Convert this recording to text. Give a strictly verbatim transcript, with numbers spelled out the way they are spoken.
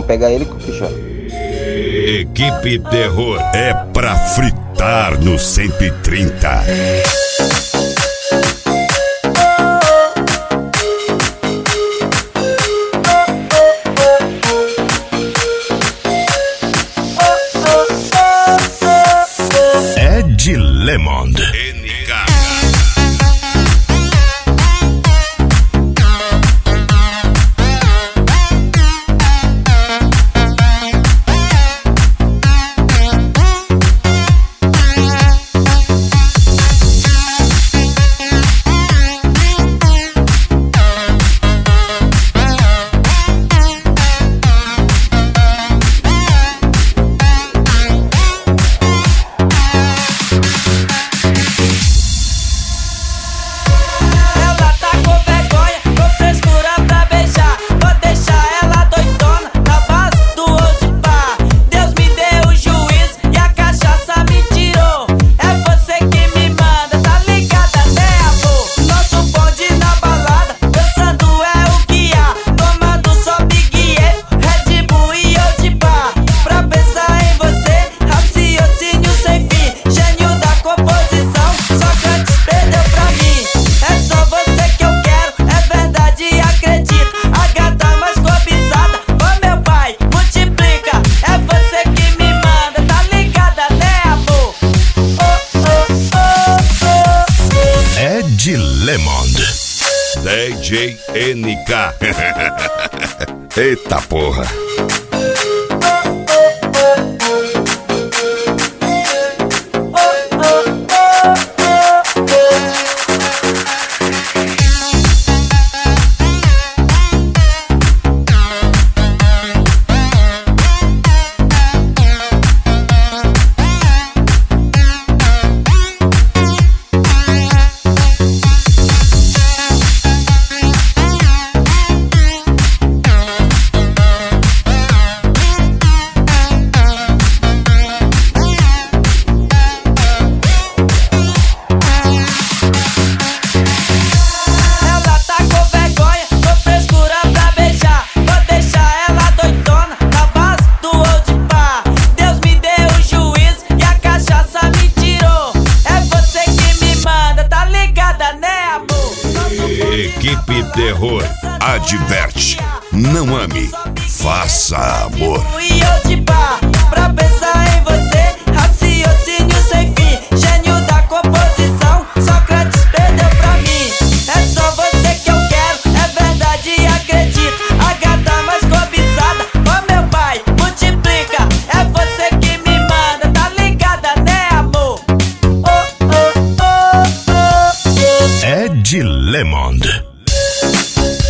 Vamos pegar ele, bicho. Equipe Terror é pra fritar no cento e trinta. Ed Lemond. Lemond. D J N K. Eita porra. Equipe Terror adverte: não ame, faça amor. E eu te pá, pra pensar em você, raciocínio sem fim, gênio da composição, Sócrates perdeu pra mim. É só você que eu quero, é verdade, acredito. A gata mais cobiçada, ô meu pai, multiplica. É você que me manda, tá ligada, né amor? Oh, oh, oh, oh, oh. Ed Lemond.